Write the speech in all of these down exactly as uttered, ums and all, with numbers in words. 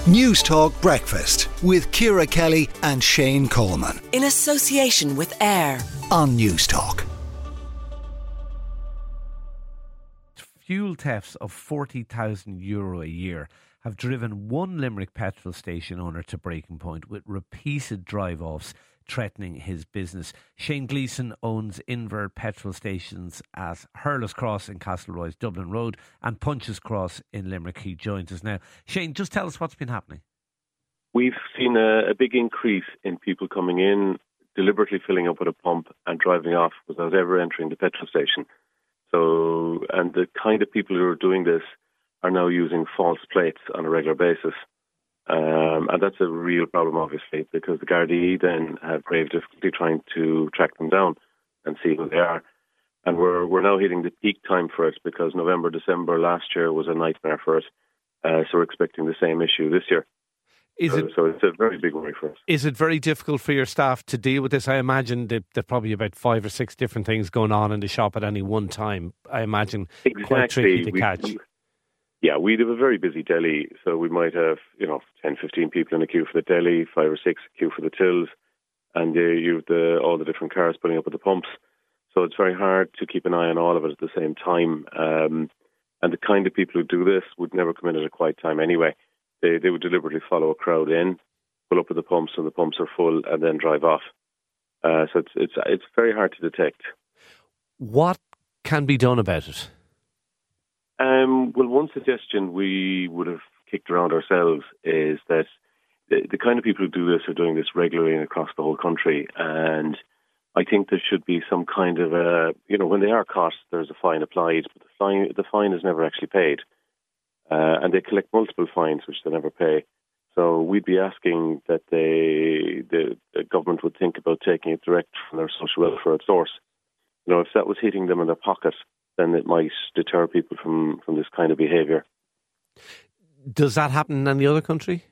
News Talk Breakfast with Ciara Kelly and Shane Coleman. In association with AIR on News Talk. Fuel thefts of forty thousand euro a year have driven one Limerick petrol station owner to breaking point, with repeated drive-offs threatening his business. Shane Gleeson owns Inver petrol stations at Hurles Cross in Castleroy's Dublin Road and Punches Cross in Limerick. He joins us now. Shane, just tell us what's been happening. We've seen a, a big increase in people coming in, deliberately filling up with a pump and driving off without ever entering the petrol station. So, and the kind of people who are doing this are now using false plates on a regular basis. Um, and that's a real problem, obviously, because the Gardaí then have grave difficulty trying to track them down and see who they are. And we're we're now hitting the peak time for it, because November, December last year was a nightmare for it. Uh, so we're expecting the same issue this year. Is so, it, so it's a very big worry for us. Is it very difficult for your staff to deal with this? I imagine that there are probably about five or six different things going on in the shop at any one time. I imagine exactly. Quite tricky to we, catch. We, Yeah, we have a very busy deli, so we might have, you know, ten, fifteen people in a queue for the deli, five or six queue for the tills, and uh, you've the, all the different cars putting up at the pumps. So it's very hard to keep an eye on all of it at the same time. Um, and the kind of people who do this would never come in at a quiet time anyway. They they would deliberately follow a crowd in, pull up at the pumps when the pumps are full, and then drive off. Uh, so it's it's it's very hard to detect. What can be done about it? Um, well, one suggestion we would have kicked around ourselves is that the, the kind of people who do this are doing this regularly and across the whole country. And I think there should be some kind of a, you know, when they are caught, there's a fine applied, but the fine, the fine is never actually paid. Uh, and they collect multiple fines, which they never pay. So we'd be asking that they, the, the government would think about taking it direct from their social welfare at source. You know, if that was hitting them in their pocket, then it might deter people from, from this kind of behaviour. Does that happen in any other country?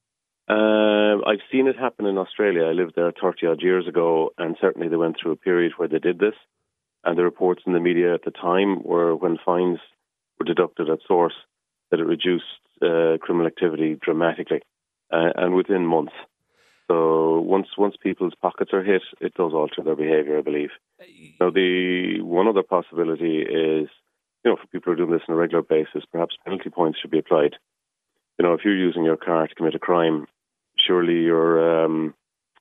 Uh, I've seen it happen in Australia. I lived there thirty odd years ago, and certainly they went through a period where they did this. And the reports in the media at the time were, when fines were deducted at source, that it reduced uh, criminal activity dramatically, uh, and within months. So once once people's pockets are hit, it does alter their behaviour, I believe. Now, the one other possibility is, you know, for people who are doing this on a regular basis, perhaps penalty points should be applied. You know, if you're using your car to commit a crime, surely your, um,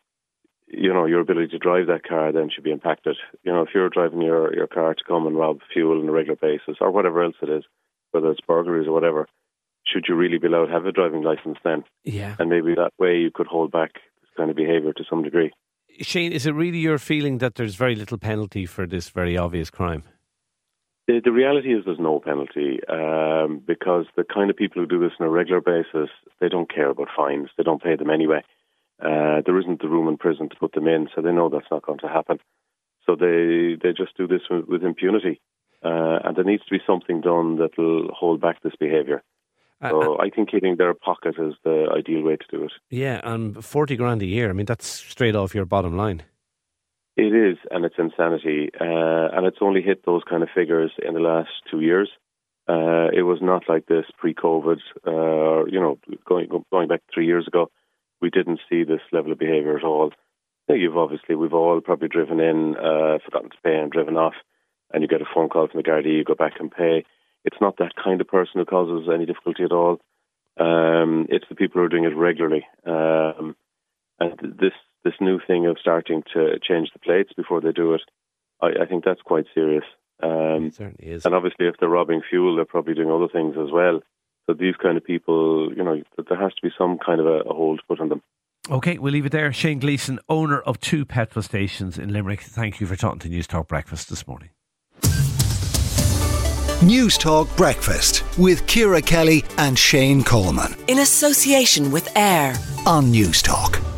you know, your ability to drive that car then should be impacted. You know, if you're driving your, your car to come and rob fuel on a regular basis, or whatever else it is, whether it's burglaries or whatever, should you really be allowed to have a driving licence then? Yeah. And maybe that way you could hold back this kind of behaviour to some degree. Shane, is it really your feeling that there's very little penalty for this very obvious crime? The, the reality is there's no penalty, um, because the kind of people who do this on a regular basis, they don't care about fines. They don't pay them anyway. Uh, there isn't the room in prison to put them in, so they know that's not going to happen. So they, they just do this with, with impunity. Uh, and there needs to be something done that will hold back this behaviour. So uh, I think hitting their pocket is the ideal way to do it. Yeah, and forty grand a year, I mean, that's straight off your bottom line. It is, and it's insanity. Uh, and it's only hit those kind of figures in the last two years. Uh, it was not like this pre-COVID. Uh, you know, going going back three years ago, we didn't see this level of behaviour at all. Now, you've obviously, we've all probably driven in, uh, forgotten to pay and driven off, and you get a phone call from the Gardaí, you go back and pay. It's not that kind of person who causes any difficulty at all. Um, it's the people who are doing it regularly. Um, and this this new thing of starting to change the plates before they do it, I, I think that's quite serious. Um, it certainly is. And obviously if they're robbing fuel, they're probably doing other things as well. So these kind of people, you know, there has to be some kind of a, a hold put on them. OK, we'll leave it there. Shane Gleeson, owner of two petrol stations in Limerick. Thank you for talking to News Talk Breakfast this morning. News Talk Breakfast with Ciara Kelly and Shane Coleman. In association with AIR on News Talk.